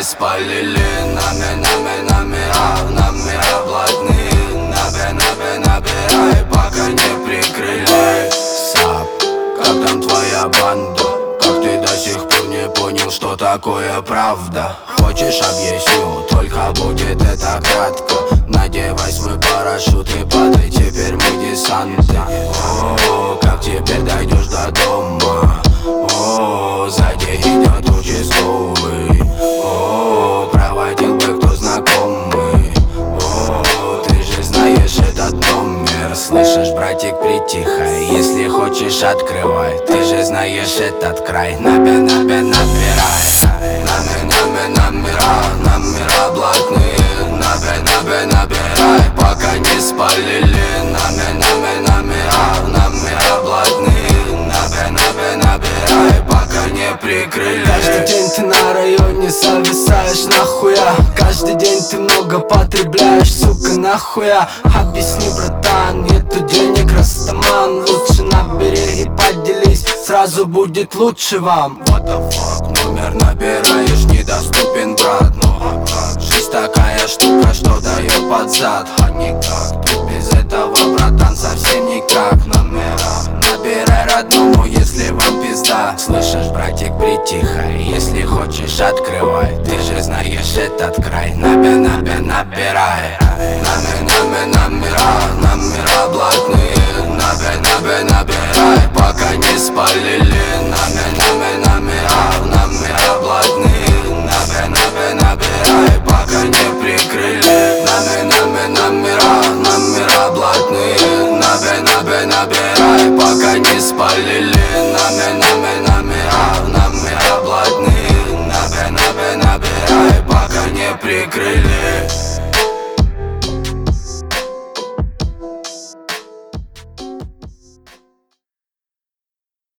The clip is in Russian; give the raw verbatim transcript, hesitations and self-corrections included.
спалили. Нами, нами, номера, номера блатные. Набе, набе, набирай, пока не прикрыли. Сап, как там твоя банда? Как ты до сих пор не понял, что такое правда? Хочешь, объясню, только будет это кратко. Надевай свой парашют и падай, теперь мы десанты. О, как теперь дойдешь до дома? О, сзади идет участковый. О, проводил бы кто знакомый. О, ты же знаешь этот номер. Слышишь, братик, притихай, если хочешь, открывай. Ты же знаешь этот край. Набе, набе, набирай. Нами, нами, номера, номера блатные. Набе, набе, набирай, пока не спалили. Нами, нами, номера, номера блатные. Набе, набе, набирай, пока не прикрыли. Каждый день ты на районе зависаешь, нахуя? Каждый день ты много потребляешь, сука, нахуя? Объясни, братан, нету денег, растаман. Лучше набери и поделись, сразу будет лучше вам. What the fuck, номер набираешь, недоступен, брат. Но жизнь такая штука, что дает под зад. А никак, тут без этого, братан, совсем никак. Номера набирай родному, если вам пизда. Слышишь, братик, притихай, если хочешь, открывай. Ты же знаешь этот край. Набе, набе, набирай. Нами, нами, номера, номера блатные. Набе, набе, набирай, пока не спалили. Нами, нами, номера, номера блатные. Набе, набе, набирай, пока не прикрыли. Нами, нами, номера, номера блатные. Набе, набе, набирай, пока не спалили.